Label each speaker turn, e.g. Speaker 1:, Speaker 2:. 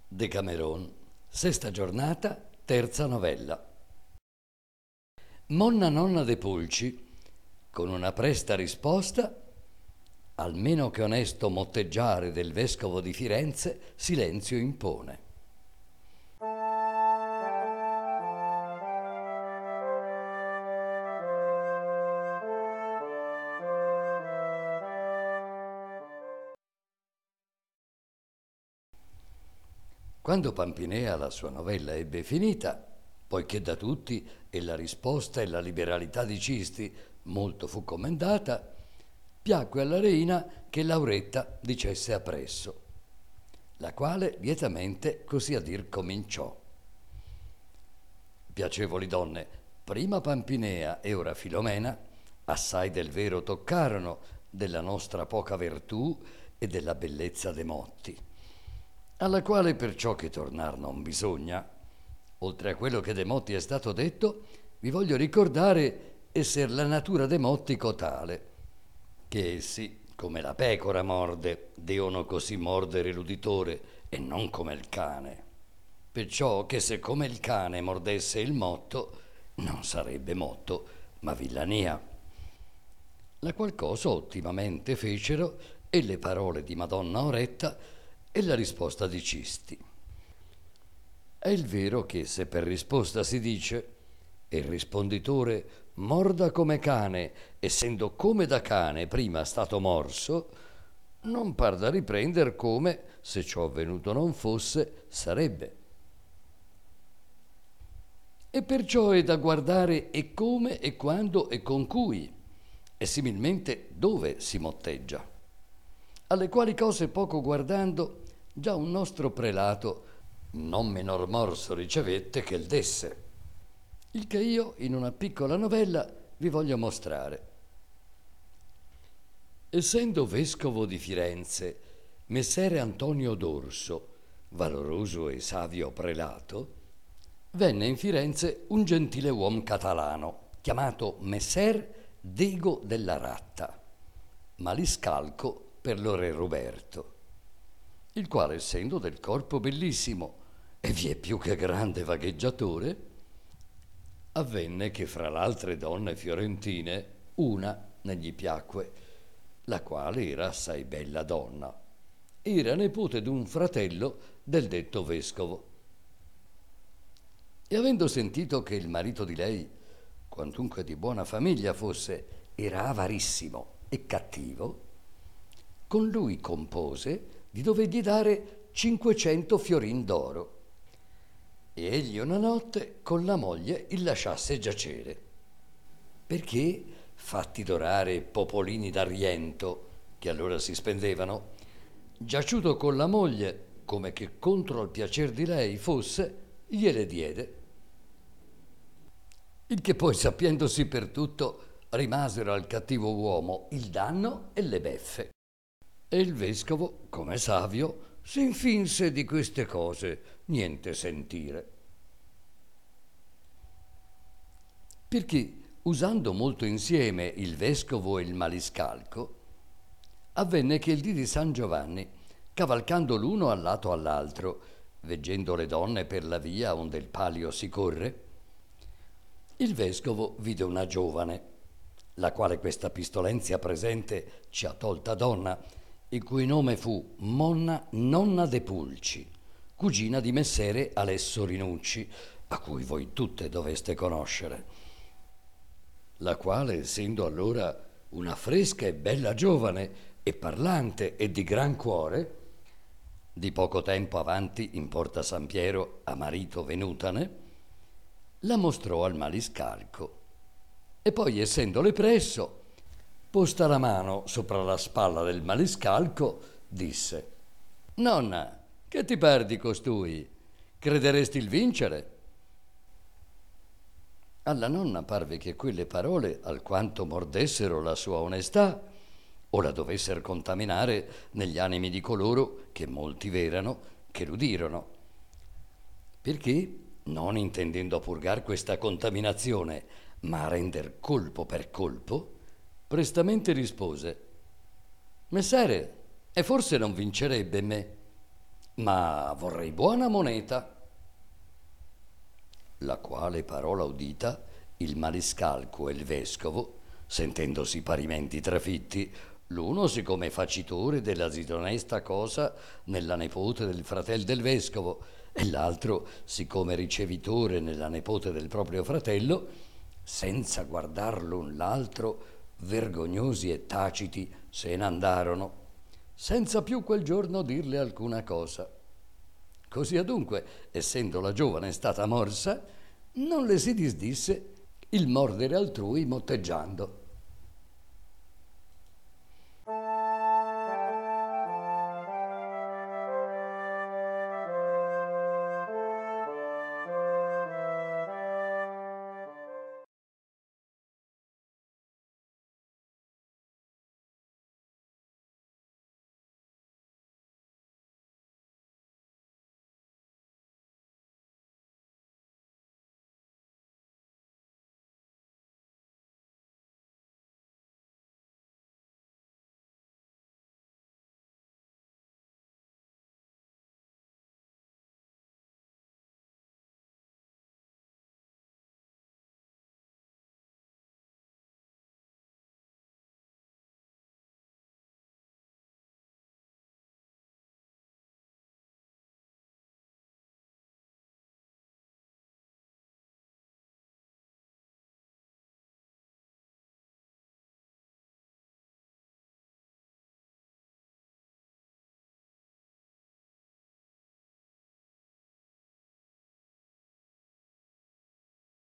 Speaker 1: Decameron, sesta giornata, terza novella. Monna nonna de Pulci, con una presta risposta, almeno che onesto motteggiare del vescovo di Firenze, silenzio impone. Quando Pampinea la sua novella ebbe finita, poiché da tutti e la risposta e la liberalità di Cisti molto fu commendata, piacque alla reina che Lauretta dicesse appresso, la quale lietamente così a dir cominciò. Piacevoli donne, prima Pampinea e ora Filomena assai del vero toccarono della nostra poca vertù e della bellezza de motti, alla quale perciò che tornar non bisogna, oltre a quello che de motti è stato detto, vi voglio ricordare esser la natura de motti cotale, che essi, come la pecora morde, deono così mordere l'uditore e non come il cane. Perciò che se come il cane mordesse il motto, non sarebbe motto, ma villania. La qual cosa ottimamente fecero e le parole di Madonna Oretta e la risposta di Cisti. È il vero che se per risposta si dice e il risponditore morda come cane, essendo come da cane prima stato morso, non par da riprender come, se ciò avvenuto non fosse, sarebbe. E perciò è da guardare e come e quando e con cui, e similmente dove si motteggia, alle quali cose poco guardando già un nostro prelato non menor morso ricevette che il desse, il che io in una piccola novella vi voglio mostrare. Essendo vescovo di Firenze Messere Antonio d'Orso, valoroso e savio prelato, venne in Firenze un gentile uom catalano chiamato Messer Dego della Ratta, maliscalco per lo re Roberto, il quale, essendo del corpo bellissimo e vie più che grande vagheggiatore, avvenne che fra l'altre donne fiorentine una ne gli piacque, la quale era assai bella donna, era nipote d'un fratello del detto vescovo. E avendo sentito che il marito di lei, quantunque di buona famiglia fosse, era avarissimo e cattivo, con lui compose di dovergli dare 500 fiorin d'oro, e egli una notte con la moglie il lasciasse giacere, perché, fatti dorare popolini d'argento, che allora si spendevano, giaciuto con la moglie, come che contro al piacer di lei fosse, gliele diede. Il che poi, sapiendosi per tutto, rimasero al cattivo uomo il danno e le beffe. E il vescovo, come savio, si infinse di queste cose niente sentire. Perché, usando molto insieme il vescovo e il maliscalco, avvenne che il dì di San Giovanni, cavalcando l'uno al lato all'altro, veggendo le donne per la via onde il palio si corre, il vescovo vide una giovane, la quale questa pistolenzia presente ci ha tolta donna, il cui nome fu Monna nonna de Pulci, cugina di Messere Alesso Rinucci, a cui voi tutte doveste conoscere, la quale, essendo allora una fresca e bella giovane e parlante e di gran cuore, di poco tempo avanti in Porta San Piero a marito venutane, la mostrò al maliscalco e poi, essendole presso, posta la mano sopra la spalla del maliscalco, disse: «Nonna, che ti par di costui? Crederesti il vincere?» Alla nonna parve che quelle parole alquanto mordessero la sua onestà o la dovessero contaminare negli animi di coloro che molti verano che l'udirono, perché, non intendendo purgar questa contaminazione, ma a render colpo per colpo, prestamente rispose: «Messere, e forse non vincerebbe me?» ma vorrei buona moneta. La quale parola udita, il maniscalco e il vescovo, sentendosi parimenti trafitti, l'uno siccome facitore della disonesta cosa nella nepote del fratel del vescovo, e l'altro siccome ricevitore nella nepote del proprio fratello, senza guardar l'un l'altro, vergognosi e taciti, se n'andarono, senza più quel giorno dirle alcuna cosa. Così adunque, essendo la giovane stata morsa, non le si disdisse il mordere altrui motteggiando.